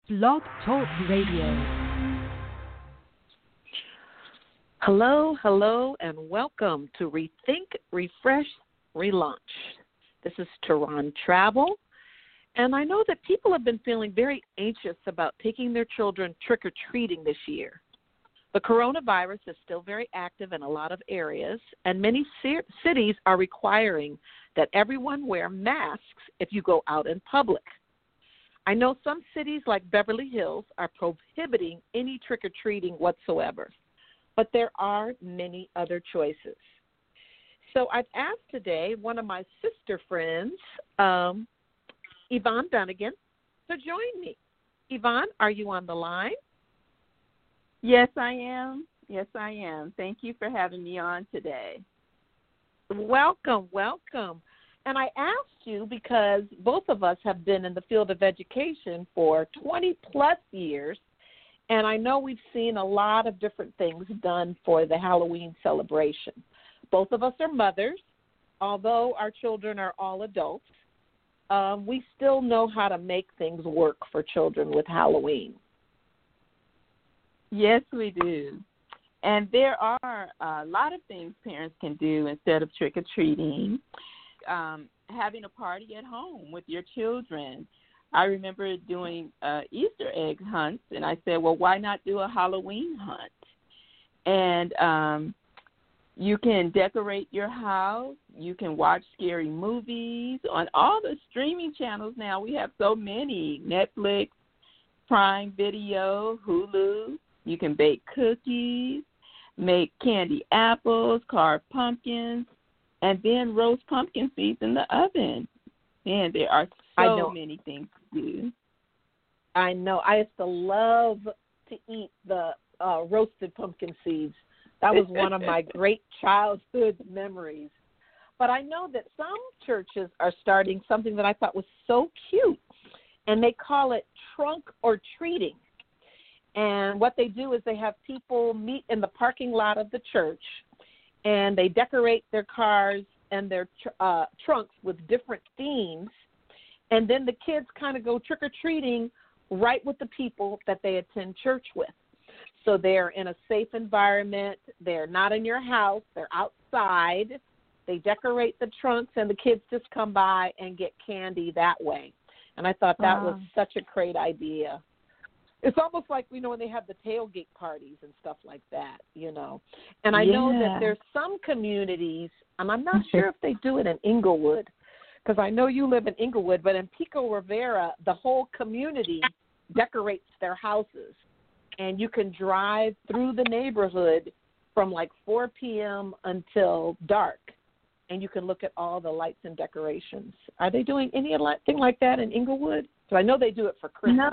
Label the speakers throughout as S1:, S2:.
S1: Blog Talk Radio.
S2: Hello, and welcome to Rethink, Refresh, Relaunch. This is Tehran Travel, and I know that people have been feeling very anxious about taking their children trick-or-treating this year. The coronavirus is still very active in a lot of areas, and many cities are requiring that everyone wear masks if you go out in public. I know some cities like Beverly Hills are prohibiting any trick-or-treating whatsoever, but there are many other choices. So I've asked today one of my sister friends, Yvonne Dunnigan, to join me. Yvonne, are you on the line?
S3: Yes, I am. Thank you for having me on today.
S2: Welcome. And I asked you because both of us have been in the field of education for 20-plus years, and I know we've seen a lot of different things done for the Halloween celebration. Both of us are mothers. Although our children are all adults, we still know how to make things work for children with Halloween.
S3: Yes, we do. And there are a lot of things parents can do instead of trick-or-treating. Having a party at home with your children. I remember doing Easter egg hunts, and I said, well, why not do a Halloween hunt? And you can decorate your house. You can watch scary movies. On all the streaming channels now, we have so many, Netflix, Prime Video, Hulu. You can bake cookies, make candy apples, carve pumpkins, and then roast pumpkin seeds in the oven. Man, there are so many things to do.
S2: I know. I used to love to eat the roasted pumpkin seeds. That was one of my great childhood memories. But I know that some churches are starting something that I thought was so cute, and they call it trunk or treating. And what they do is they have people meet in the parking lot of the church, and they decorate their cars and their trunks with different themes, and then the kids kind of go trick-or-treating right with the people that they attend church with. So they're in a safe environment. They're not in your house. They're outside. They decorate the trunks, and the kids just come by and get candy that way. And I thought that was such a great idea. It's almost like, when they have the tailgate parties and stuff like that, And I know that there's some communities, and I'm not sure if they do it in Inglewood, because I know you live in Inglewood, but in Pico Rivera, the whole community decorates their houses. And you can drive through the neighborhood from like 4 p.m. until dark, and you can look at all the lights and decorations. Are they doing anything like that in Inglewood? So I know they do it for Christmas.
S3: No.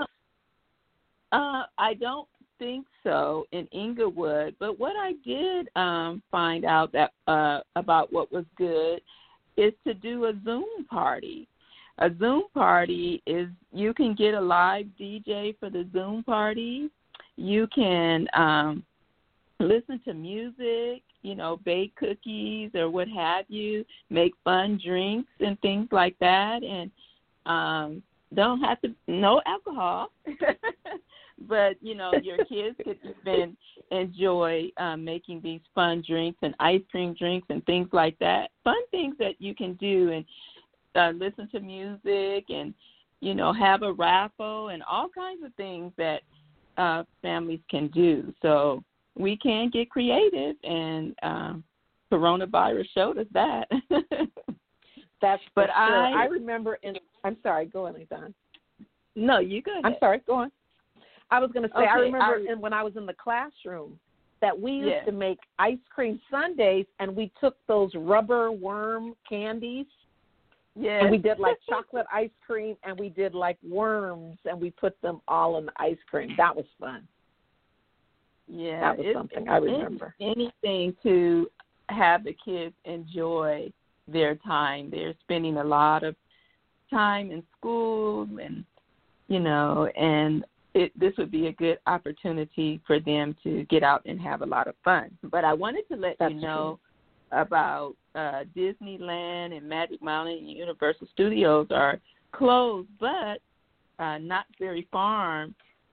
S3: I don't think so in Inglewood, but what I did find out that about what was good is to do a Zoom party. A Zoom party is you can get a live DJ for the Zoom party. You can listen to music, bake cookies or what have you, make fun drinks and things like that, and don't have to, no alcohol. But, your kids could even enjoy making these fun drinks and ice cream drinks and things like that. Fun things that you can do and listen to music and, have a raffle and all kinds of things that families can do. So we can get creative, and coronavirus showed us that.
S2: That's for sure. I remember I'm sorry, go on, Yvonne.
S3: No, you go ahead.
S2: I'm sorry, go on. I was going to say, I remember when I was in the classroom that we used to make ice cream sundaes, and we took those rubber worm candies, and we did like chocolate ice cream, and we did like worms, and we put them all in the ice cream. That was fun.
S3: Yeah,
S2: that was something I remember.
S3: Anything to have the kids enjoy their time. They're spending a lot of time in school, and and this would be a good opportunity for them to get out and have a lot of fun. But I wanted to let you know about Disneyland and Magic Mountain and Universal Studios are closed, but Knott's Berry Farm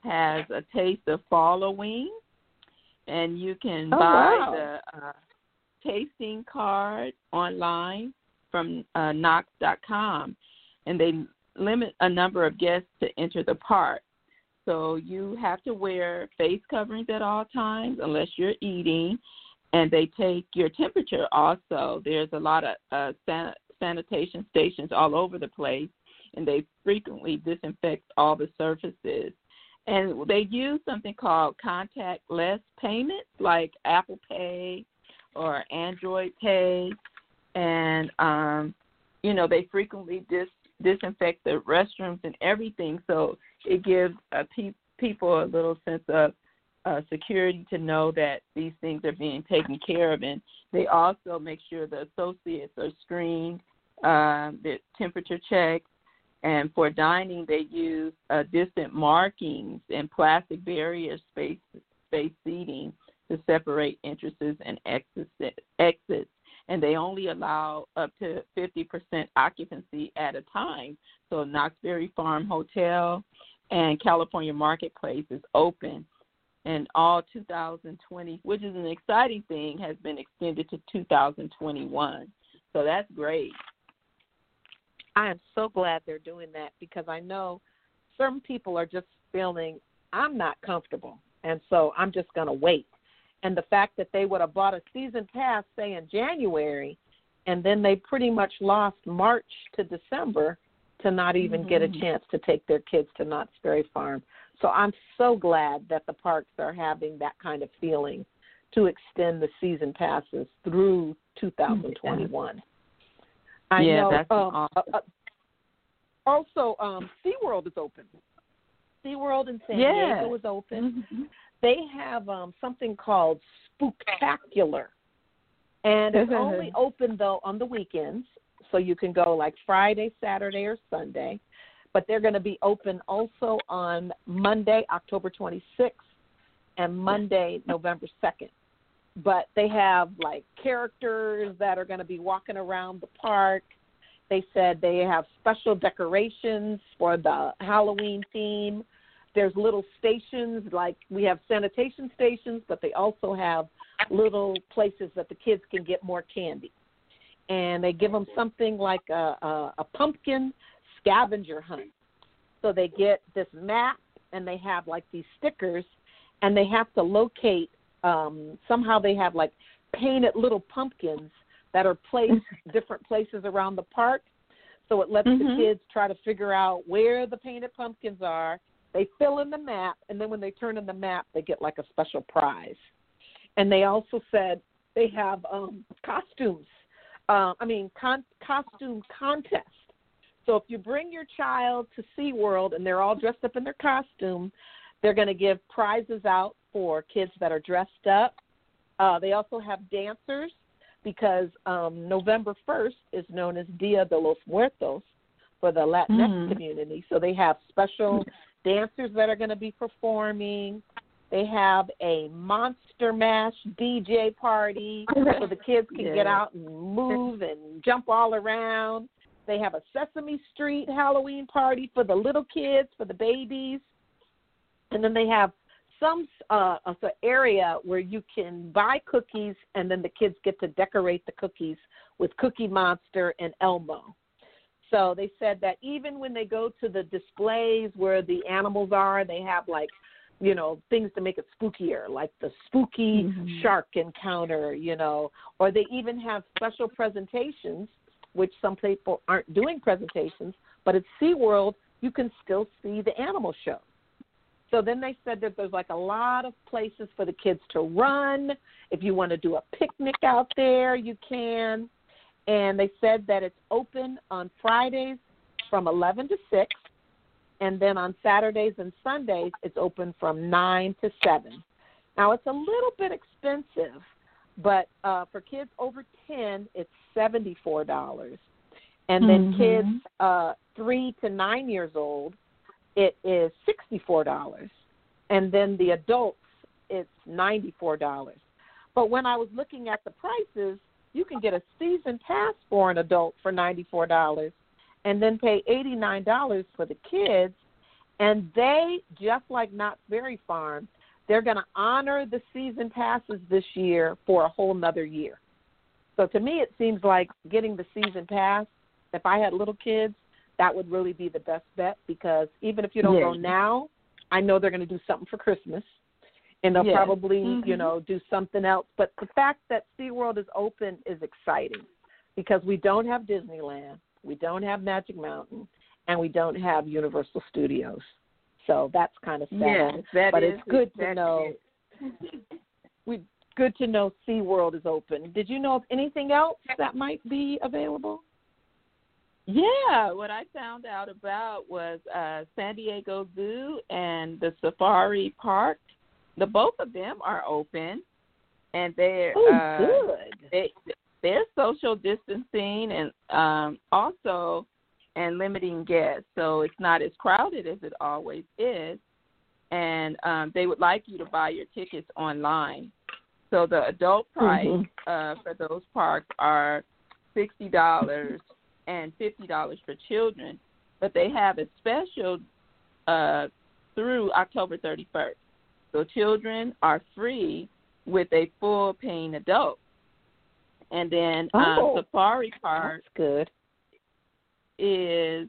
S3: has a taste of Halloween, and you can buy
S2: wow.
S3: the tasting card online from Knox.com, and they limit a number of guests to enter the park. So you have to wear face coverings at all times unless you're eating, and they take your temperature also. There's a lot of sanitation stations all over the place, and they frequently disinfect all the surfaces. And they use something called contactless payments like Apple Pay or Android Pay. And, they frequently disinfect the restrooms and everything. So it gives people a little sense of security to know that these things are being taken care of. And they also make sure the associates are screened, the temperature checked. And for dining, they use distant markings and plastic barrier space seating to separate entrances and exits. And they only allow up to 50% occupancy at a time. So Knott's Berry Farm Hotel and California Marketplace is open. And all 2020, which is an exciting thing, has been extended to 2021. So that's great.
S2: I am so glad they're doing that because I know certain people are just feeling, I'm not comfortable, and so I'm just going to wait. And the fact that they would have bought a season pass, say, in January, and then they pretty much lost March to December to not even get a chance to take their kids to Knott's Berry Farm. So I'm so glad that the parks are having that kind of feeling to extend the season passes through 2021. I know.
S3: That's awesome.
S2: Also, SeaWorld is open. SeaWorld in San Diego is open. Mm-hmm. They have something called Spooktacular, and it's only open, though, on the weekends, so you can go like Friday, Saturday, or Sunday, but they're going to be open also on Monday, October 26th, and Monday, November 2nd. But they have, like, characters that are going to be walking around the park. They said they have special decorations for the Halloween theme. There's little stations, like we have sanitation stations, but they also have little places that the kids can get more candy. And they give them something like a pumpkin scavenger hunt. So they get this map, and they have, like, these stickers, and they have to locate somehow they have like painted little pumpkins that are placed different places around the park. So it lets the kids try to figure out where the painted pumpkins are. They fill in the map, and then when they turn in the map, they get like a special prize. And they also said they have costumes. Costume contest. So if you bring your child to SeaWorld and they're all dressed up in their costume, they're going to give prizes out for kids that are dressed up. They also have dancers because November 1st is known as Dia de los Muertos for the Latinx community. So they have special dancers that are going to be performing. They have a Monster Mash DJ party so the kids can get out and move and jump all around. They have a Sesame Street Halloween party for the little kids, for the babies. And then they have some area where you can buy cookies, and then the kids get to decorate the cookies with Cookie Monster and Elmo. So they said that even when they go to the displays where the animals are, they have, like, you know, things to make it spookier, like the spooky shark encounter, you know, or they even have special presentations, which some people aren't doing presentations, but at SeaWorld, you can still see the animal show. So then they said that there's like a lot of places for the kids to run. If you want to do a picnic out there, you can. And they said that it's open on Fridays from 11 to 6. And then on Saturdays and Sundays, it's open from 9 to 7. Now, it's a little bit expensive, but for kids over 10, it's $74. And then kids 3 to 9 years old, it is $64. And then the adults, it's $94. But when I was looking at the prices, you can get a season pass for an adult for $94 and then pay $89 for the kids. And they, just like Knott's Berry Farm, they're going to honor the season passes this year for a whole nother year. So to me, it seems like getting the season pass, if I had little kids, that would really be the best bet, because even if you don't go now, I know they're going to do something for Christmas, and they'll probably, do something else. But the fact that SeaWorld is open is exciting, because we don't have Disneyland, we don't have Magic Mountain, and we don't have Universal Studios. So that's kind of sad.
S3: Yes,
S2: but it's good to know. Good to know SeaWorld is open. Did you know of anything else that might be available?
S3: Yeah, what I found out about was San Diego Zoo and the Safari Park. Both of them are open, and they're
S2: good.
S3: They're social distancing and also and limiting guests, so it's not as crowded as it always is. And they would like you to buy your tickets online. So the adult price for those parks are $60 and $50 for children, but they have a special through October 31st. So children are free with a full paying adult. And then Safari Park is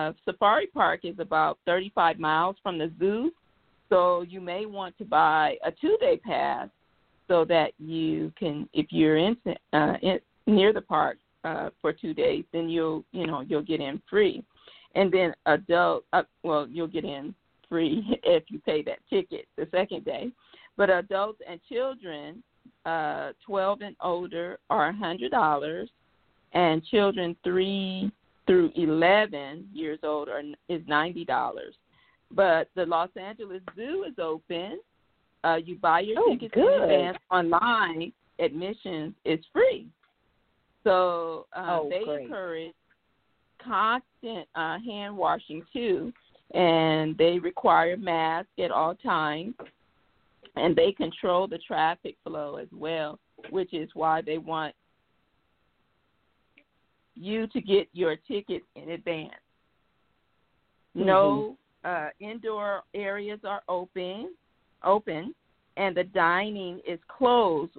S3: about 35 miles from the zoo, so you may want to buy a 2-day pass so that you can, if you're near the park for 2 days, then you'll get in free. And then you'll get in free if you pay that ticket the second day. But adults and children, 12 and older, are $100, and children 3 through 11 years old is $90. But the Los Angeles Zoo is open. You buy your tickets in advance online. Admission is free. So they encourage constant hand washing too, and they require masks at all times, and they control the traffic flow as well, which is why they want you to get your tickets in advance. No indoor areas are open, and the dining is closed.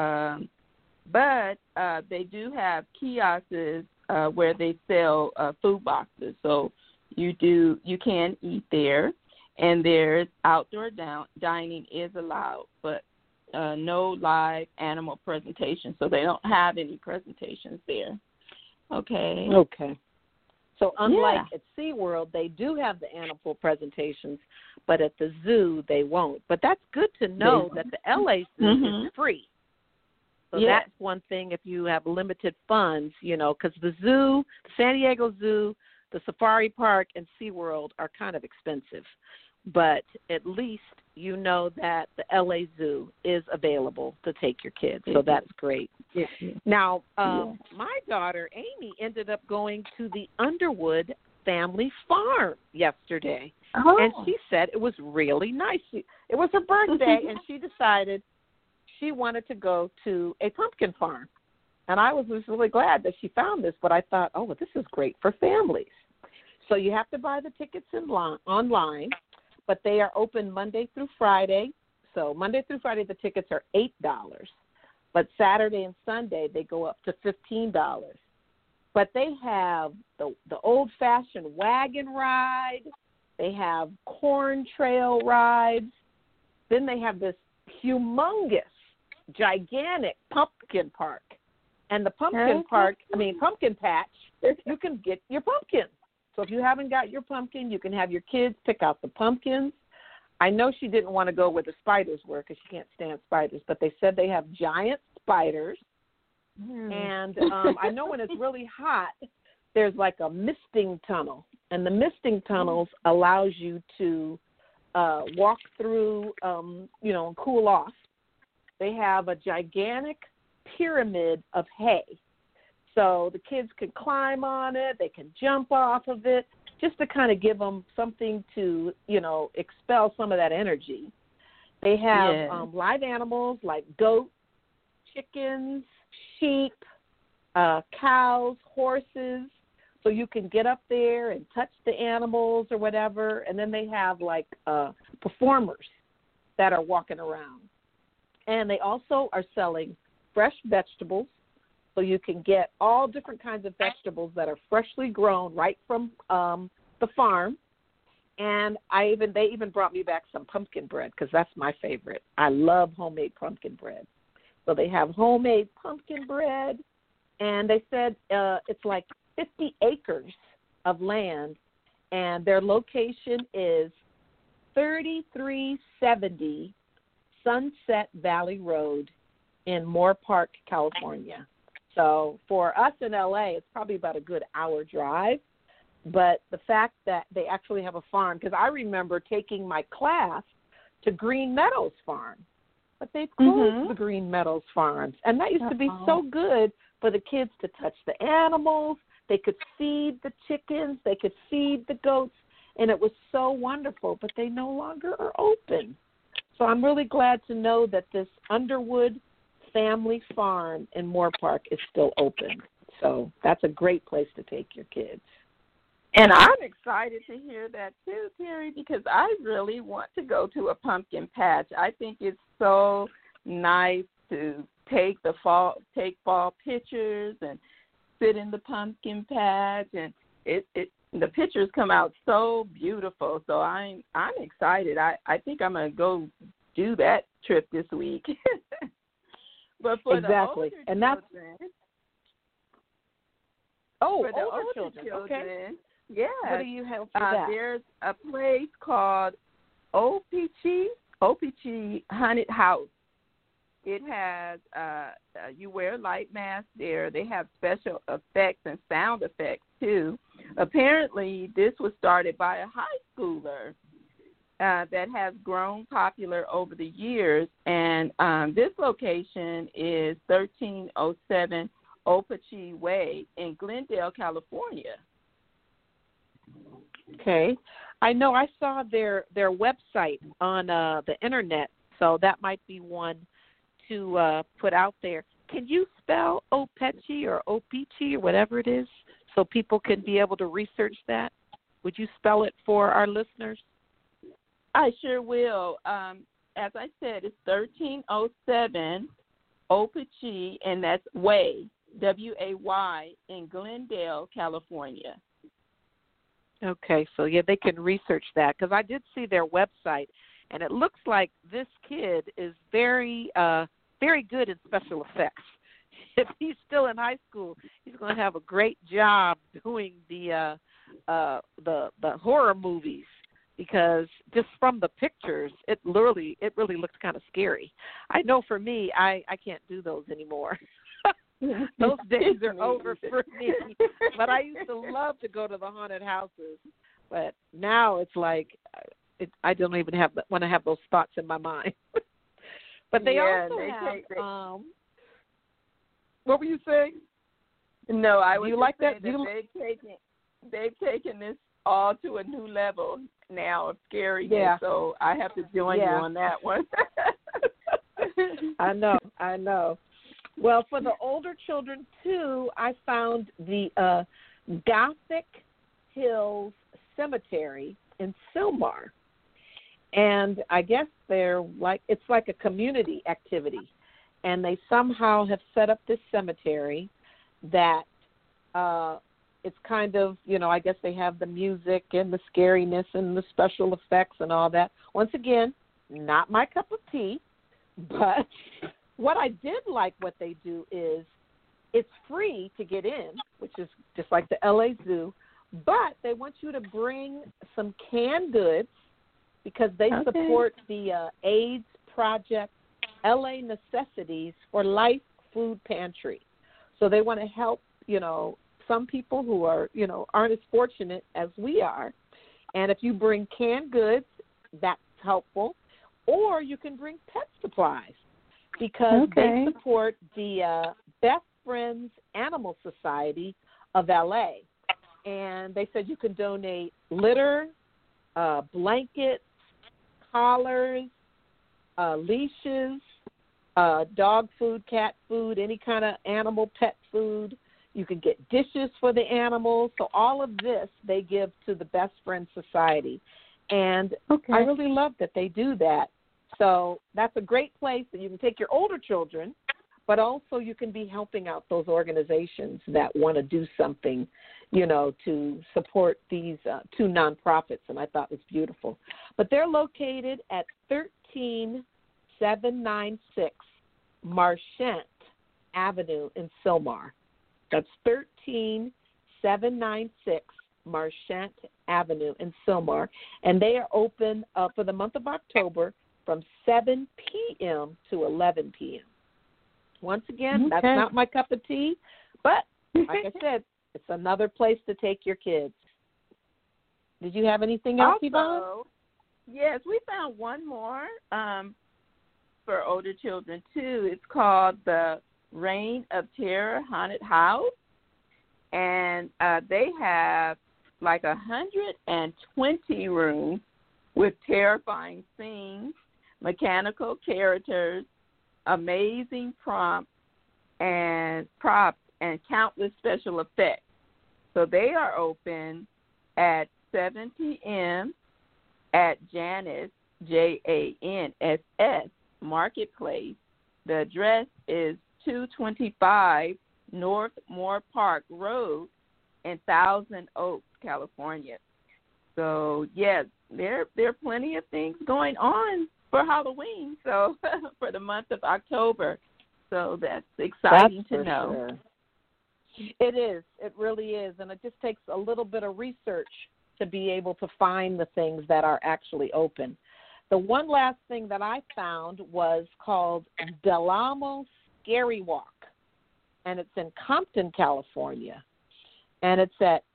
S3: But they do have kiosks where they sell food boxes, so you can eat there, and there's outdoor dining is allowed, but no live animal presentation, so they don't have any presentations there. Okay.
S2: So unlike at SeaWorld, they do have the animal presentations, but at the zoo they won't. But that's good to know that the LA Zoo is free. So that's one thing if you have limited funds, because the zoo, the San Diego Zoo, the Safari Park, and SeaWorld are kind of expensive. But at least you know that the LA Zoo is available to take your kids. So that's great. Now, my daughter, Amy, ended up going to the Underwood Family Farm yesterday. And she said it was really nice. It was her birthday, and she decided she wanted to go to a pumpkin farm. And I was really glad that she found this, but I thought, this is great for families. So you have to buy the tickets online, but they are open Monday through Friday. So Monday through Friday, the tickets are $8. But Saturday and Sunday, they go up to $15. But they have the old-fashioned wagon ride. They have corn trail rides. Then they have this humongous, gigantic pumpkin park. And the pumpkin patch, you can get your pumpkin. So if you haven't got your pumpkin, you can have your kids pick out the pumpkins. I know she didn't want to go where the spiders were because she can't stand spiders, but they said they have giant spiders. And I know when it's really hot, there's like a misting tunnel. And the misting tunnels allows you to walk through, and cool off. They have a gigantic pyramid of hay. So the kids can climb on it, they can jump off of it, just to kind of give them something to, expel some of that energy. They have live animals like goats, chickens, sheep, cows, horses. so you can get up there and touch the animals or whatever. And then they have like performers that are walking around. And they also are selling fresh vegetables, so you can get all different kinds of vegetables that are freshly grown right from the farm. And they even brought me back some pumpkin bread, because that's my favorite. I love homemade pumpkin bread. So they have homemade pumpkin bread, and they said it's like 50 acres of land, and their location is 3370 Sunset Valley Road in Moore Park, California. So for us in LA, it's probably about a good hour drive. But the fact that they actually have a farm, because I remember taking my class to Green Meadows Farm, but they've closed the Green Meadows Farms. And that used to be so good for the kids to touch the animals. They could feed the chickens. They could feed the goats. And it was so wonderful, but they no longer are open. So I'm really glad to know that this Underwood Family Farm in Moore Park is still open. So that's a great place to take your kids.
S3: And I'm excited to hear that too, Terry, because I really want to go to a pumpkin patch. I think it's so nice to take fall pictures and sit in the pumpkin patch, and the pictures come out so beautiful. So I'm excited. I think I'm gonna go do that trip this week. But for
S2: exactly,
S3: the older
S2: and that's
S3: for the
S2: older
S3: children.
S2: Okay.
S3: Yeah.
S2: What do you have for that?
S3: There's a place called Opeechee Haunted House. It has, you wear a light mask there. They have special effects and sound effects, too. Apparently, this was started by a high schooler that has grown popular over the years. And this location is 1307 Opeechee Way in Glendale, California.
S2: Okay. I know I saw their website on the internet, so that might be one to put out there. Can you spell Opeechee or Opeechee or whatever it is so people can be able to research that? Would you spell it for our listeners?
S3: I sure will. As I said, it's 1307 Opeechee, and that's Way, W-A-Y, in Glendale, California.
S2: Okay, so yeah, they can research that, because I did see their website, and it looks like this kid is very, very good in special effects. If he's still in high school, he's going to have a great job doing the horror movies, because just from the pictures, it really looks kind of scary. I know for me, I can't do those anymore. Those days are over for me. But I used to love to go to the haunted houses. But now it's like I don't even want to have those thoughts in my mind. But they also have. What were you saying?
S3: No, I was.
S2: Do you like that?
S3: They've taken this all to a new level now of scariness.
S2: Yeah.
S3: So I have to join you on that one.
S2: I know. Well, for the older children, too, I found the Gothic Hills Cemetery in Sylmar. And I guess it's like a community activity. And they somehow have set up this cemetery that it's kind of, I guess they have the music and the scariness and the special effects and all that. Once again, not my cup of tea, but what I did like what they do is it's free to get in, which is just like the LA Zoo, but they want you to bring some canned goods because they support the AIDS Project LA Necessities for Life Food Pantry. So they want to help, some people who are, aren't as fortunate as we are. And if you bring canned goods, that's helpful. Or you can bring pet supplies, because they support the Best Friends Animal Society of LA. And they said you can donate litter, blankets, collars, leashes, dog food, cat food, any kind of animal pet food. You can get dishes for the animals. So all of this they give to the Best Friends Society. And I really love that they do that. So that's a great place that you can take your older children, but also you can be helping out those organizations that want to do something, you know, to support these two nonprofits, and I thought it was beautiful. But they're located at 13796 Marchant Avenue in Sylmar. That's 13796 Marchant Avenue in Sylmar, and they are open for the month of October from 7 p.m. to 11 p.m. Once again, that's not my cup of tea, but like I said, it's another place to take your kids. Did you have anything else, Yvonne?
S3: Yes, we found one more for older children, too. It's called the Reign of Terror Haunted House, and they have like 120 rooms with terrifying scenes, mechanical characters, amazing props and countless special effects. So they are open at 7 p.m. at Janss, Janss Marketplace. The address is 225 North Moore Park Road in Thousand Oaks, California. So, yes, there are plenty of things going on for Halloween, so for the month of October. So that's exciting to know.
S2: Sure. It is. It really is. And it just takes a little bit of research to be able to find the things that are actually open. The one last thing that I found was called Del Amo Scary Walk, and it's in Compton, California. And it's at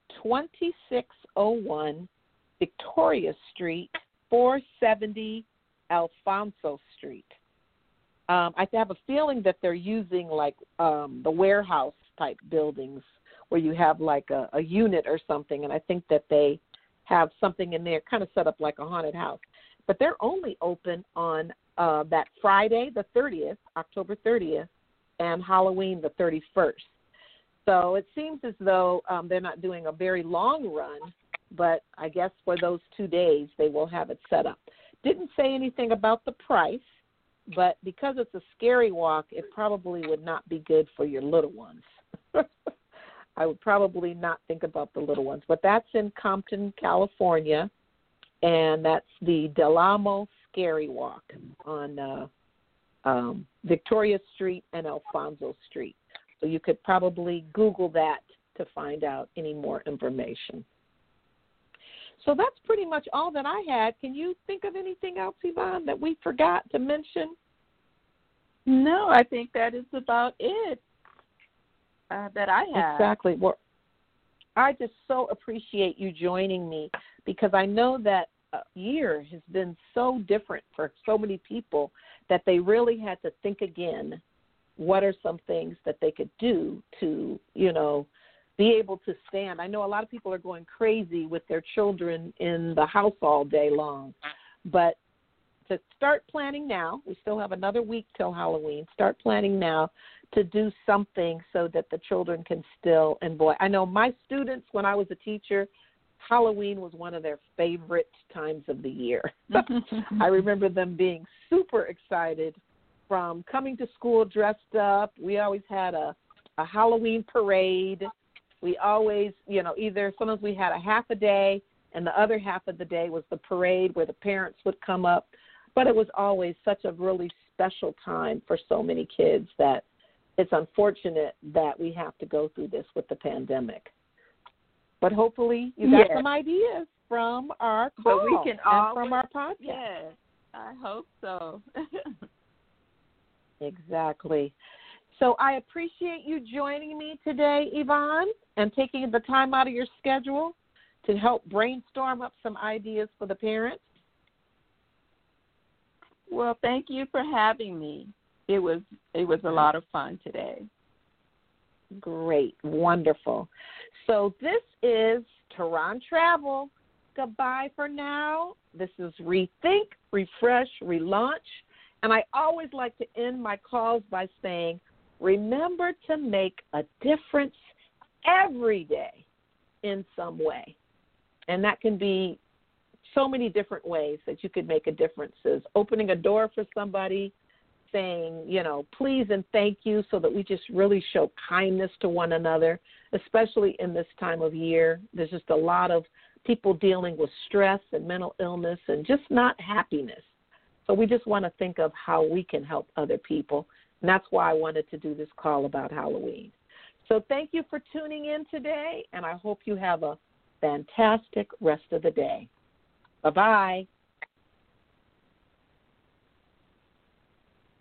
S2: 2601 Victoria Street, 470 Alfonso Street. I have a feeling that they're using like the warehouse type buildings where you have like a unit or something, and I think that they have something in there kind of set up like a haunted house. But they're only open on that Friday, the 30th, October 30th, and Halloween, the 31st. So it seems as though they're not doing a very long run, but I guess for those 2 days they will have it set up. Didn't say anything about the price, but because it's a scary walk, it probably would not be good for your little ones. I would probably not think about the little ones. But that's in Compton, California, and that's the Del Amo Scary Walk on Victoria Street and Alfonso Street. So you could probably Google that to find out any more information. So that's pretty much all that I had. Can you think of anything else, Yvonne, that we forgot to mention?
S3: No, I think that is about it that I have.
S2: Exactly. Well, I just so appreciate you joining me because I know that a year has been so different for so many people that they really had to think again, what are some things that they could do to, you know, be able to stand. I know a lot of people are going crazy with their children in the house all day long, but to start planning now, we still have another week till Halloween, start planning now to do something so that the children can still enjoy. I know my students, when I was a teacher, Halloween was one of their favorite times of the year. I remember them being super excited from coming to school dressed up. We always had a Halloween parade. We always, you know, either sometimes we had a half a day and the other half of the day was the parade where the parents would come up. But it was always such a really special time for so many kids that it's unfortunate that we have to go through this with the pandemic. But hopefully you got some ideas from our call
S3: we can
S2: and from our podcast.
S3: Yes, I hope so.
S2: Exactly. So I appreciate you joining me today, Yvonne, and taking the time out of your schedule to help brainstorm up some ideas for the parents.
S3: Well, thank you for having me. It was a lot of fun today.
S2: Great. Wonderful. So this is Tehran Travel. Goodbye for now. This is Rethink, Refresh, Relaunch. And I always like to end my calls by saying, remember to make a difference every day in some way. And that can be so many different ways that you could make a difference. Is opening a door for somebody, saying, please and thank you, so that we just really show kindness to one another, especially in this time of year. There's just a lot of people dealing with stress and mental illness and just not happiness. So we just want to think of how we can help other people. And that's why I wanted to do this call about Halloween. So thank you for tuning in today, and I hope you have a fantastic rest of the day. Bye-bye.